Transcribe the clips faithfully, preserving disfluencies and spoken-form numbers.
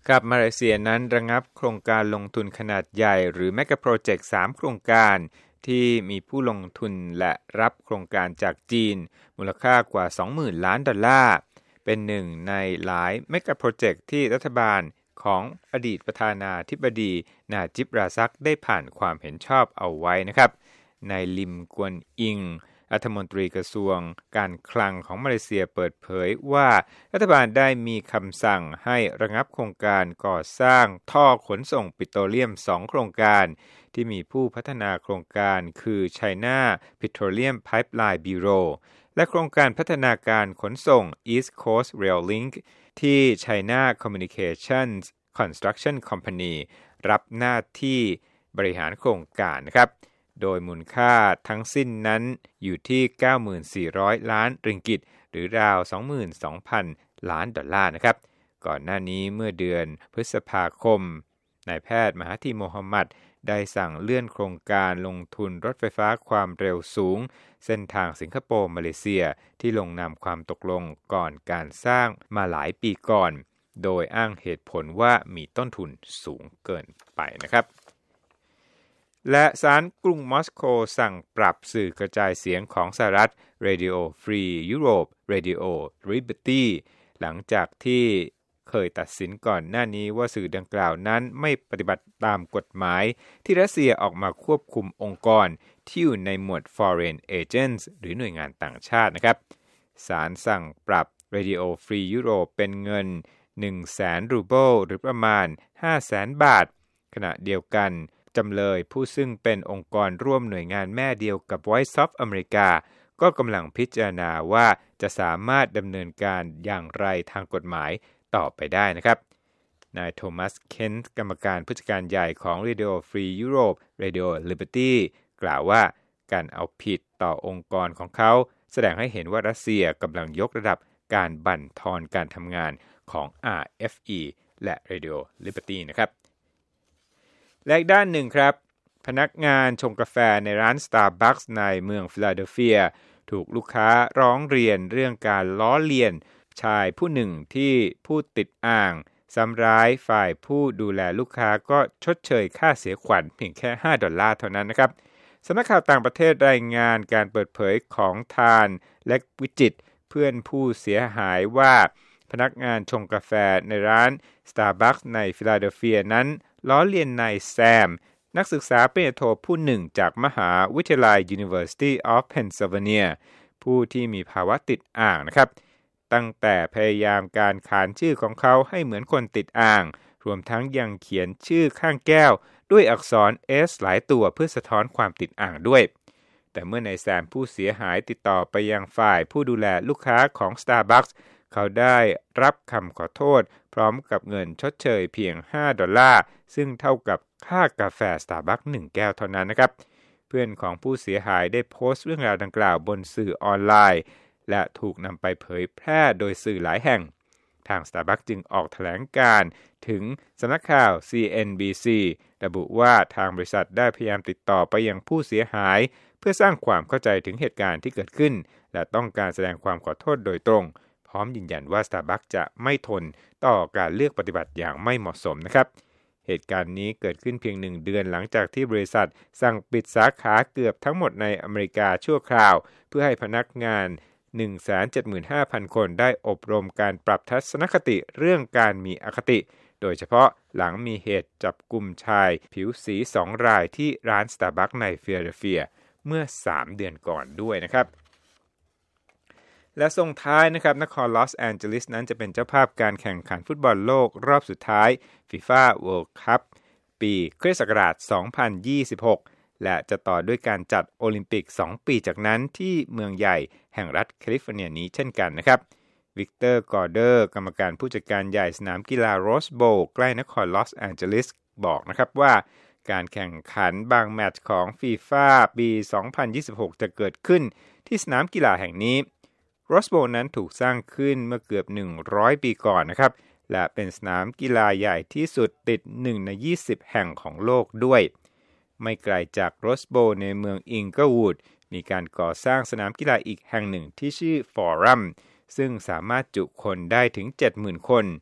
ครับมาเลเซียนั้นระงับโครงการลงทุนขนาดใหญ่หรือ Mega Project สามโครงการที่มีผู้ลงทุนและรับโครงการจากจีนมูลค่ากว่า สองหมื่น ล้านดอลลาร์เป็นหนึ่งในหลาย Mega Project ที่รัฐบาลของอดีตประธานาธิบดีนาจิบราซักได้ผ่านความเห็นชอบเอาไว้นะครับนายลิมกวนอิงรัฐมนตรีกระทรวงการคลังของมาเลเซียเปิดเผยว่ารัฐบาลได้มีคำสั่งให้ระงับโครงการก่อสร้างท่อขนส่งปิโตรเลียมสองโครงการที่มีผู้พัฒนาโครงการคือ China Petroleum Pipeline Bureau และโครงการพัฒนาการขนส่ง East Coast Rail Link ที่ China Communications Construction Company รับหน้าที่บริหารโครงการนะครับโดยมูลค่าทั้งสิ้นนั้นอยู่ที่ เก้าพันสี่ร้อย ล้านริงกิตหรือราว สองหมื่นสองพัน ล้านดอลลาร์นะครับก่อนหน้านี้เมื่อเดือนพฤษภาคมนายแพทย์มหาธีโมฮัมหมัดได้สั่งเลื่อนโครงการลงทุนรถไฟฟ้าความเร็วสูงเส้นทางสิงคโปร์มาเลเซียที่ลงนามความตกลงก่อนการสร้างมาหลายปีก่อนโดยอ้างเหตุผลว่ามีต้นทุนสูงเกินไปนะครับและศาลกรุงมอสโกสั่งปรับสื่อกระจายเสียงของสหรัฐ Radio Free Europe Radio Liberty หลังจากที่เคยตัดสินก่อนหน้านี้ว่าสื่อดังกล่าวนั้นไม่ปฏิบัติตามกฎหมายที่รัสเซียออกมาควบคุมองค์กรที่อยู่ในหมวด Foreign Agents หรือหน่วยงานต่างชาตินะครับศาลสั่งปรับ Radio Free Europe เป็นเงิน หนึ่งแสน รูเบิลหรือประมาณ ห้าแสน บาทขณะเดียวกันจำเลยผู้ซึ่งเป็นองค์กรร่วมหน่วยงานแม่เดียวกับ Voice of America ก็กำลังพิจารณาว่าจะสามารถดำเนินการอย่างไรทางกฎหมายต่อไปได้นะครับนายโทมัสเคนต์กรรมการผู้จัดการใหญ่ของ Radio Free Europe Radio Liberty กล่าวว่าการเอาผิดต่อองค์กรของเขาแสดงให้เห็นว่ารัสเซียกำลังยกระดับการบั่นทอนการทำงานของ อาร์ เอฟ อี และ Radio Liberty นะครับและอีกด้านหนึ่งครับพนักงานชงกาแฟในร้าน Starbucks ในเมืองฟิลาเดลเฟียถูกลูกค้าร้องเรียนเรื่องการล้อเลียนชายผู้หนึ่งที่พูดติดอ่างซ้ำร้ายฝ่ายผู้ดูแลลูกค้าก็ชดเชยค่าเสียขวัญเพียงแค่ห้าดอลลาร์เท่านั้นนะครับสำนักข่าวต่างประเทศรายงานการเปิดเผยของทานและวิจิตเพื่อนผู้เสียหายว่าพนักงานชงกาแฟในร้าน Starbucks ในฟิลาเดลเฟียนั้นล้อเลียนนายแซมนักศึกษาปริญญาโทผู้หนึ่งจากมหาวิทยาลัย University of Pennsylvania ผู้ที่มีภาวะติดอ่างนะครับตั้งแต่พยายามการขานชื่อของเขาให้เหมือนคนติดอ่างรวมทั้งยังเขียนชื่อข้างแก้วด้วยอักษร S หลายตัวเพื่อสะท้อนความติดอ่างด้วยแต่เมื่อนายแซมผู้เสียหายติดต่อไปยังฝ่ายผู้ดูแลลูกค้าของ Starbucks เขาได้รับคำขอโทษพร้อมกับเงินชดเชยเพียงห้าดอลลาร์ซึ่งเท่ากับค่ากาแฟ Starbucks หนึ่งแก้วเท่านั้นนะครับเพื่อนของผู้เสียหายได้โพสต์เรื่องราวดังกล่าวบนสื่อออนไลน์และถูกนำไปเผยแพร่โดยสื่อหลายแห่งทาง Starbucks จึงออกแถลงการถึงสำนักข่าว ซี เอ็น บี ซี ระบุว่าทางบริษัทได้พยายามติดต่อไปยังผู้เสียหายเพื่อสร้างความเข้าใจถึงเหตุการณ์ที่เกิดขึ้นและต้องการแสดงความขอโทษโดยตรงพร้อมยืนยันว่า Starbucks จะไม่ทนต่อการเลือกปฏิบัติอย่างไม่เหมาะสมนะครับเหตุการณ์นี้เกิดขึ้นเพียงหนึ่งเดือนหลังจากที่บริษัทสั่งปิดสาขาเกือบทั้งหมดในอเมริกาชั่วคราวเพื่อให้พนักงาน หนึ่งแสนเจ็ดหมื่นห้าพัน คนได้อบรมการปรับทัศนคติเรื่องการมีอคติโดยเฉพาะหลังมีเหตุจับกุมชายผิวสีสองรายที่ร้าน Starbucks ในฟิลาเดลเฟียเมื่อสามเดือนก่อนด้วยนะครับและส่งท้ายนะครับนครลอสแอนเจลิสนั้นจะเป็นเจ้าภาพการแข่งขันฟุตบอลโลกรอบสุดท้าย FIFA World Cup ปีคริสต์ศักราช สองพันยี่สิบหก และจะต่อด้วยการจัดโอลิมปิก สองปีจากนั้นที่เมืองใหญ่แห่งรัฐแคลิฟอร์เนียนี้เช่นกันนะครับวิกเตอร์กอร์เดอร์กรรมการผู้จัดการใหญ่สนามกีฬาโรสโบว์ใกล้นครลอสแอนเจลิสบอกนะครับว่าการแข่งขันบางแมตช์ของ FIFA ปี สองพันยี่สิบหก จะเกิดขึ้นที่สนามกีฬาแห่งนี้โรสโบว์นั้นถูกสร้างขึ้นเมื่อเกือบหนึ่งร้อยปีก่อนนะครับและเป็นสนามกีฬาใหญ่ที่สุดติดหนึ่งในยี่สิบแห่งของโลกด้วยไม่ไกลจากโรสโบว์ในเมืองอิงเกิลวูดมีการก่อสร้างสนามกีฬาอีกแห่งหนึ่งที่ชื่อฟอรัมซึ่งสามารถจุคนได้ถึง เจ็ดหมื่น คนก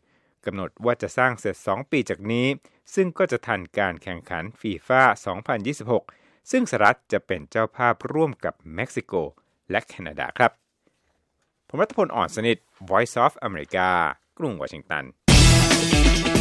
ำหนดว่าจะสร้างเสร็จสองปีจากนี้ซึ่งก็จะทันการแข่งขันฟีฟ่าสองพันยี่สิบหกซึ่งสหรัฐจะเป็นเจ้าภาพร่วมกับเม็กซิโกและแคนาดาครับผมรัฐพล อ่อนสนิท Voice of America กรุงวอชิงตัน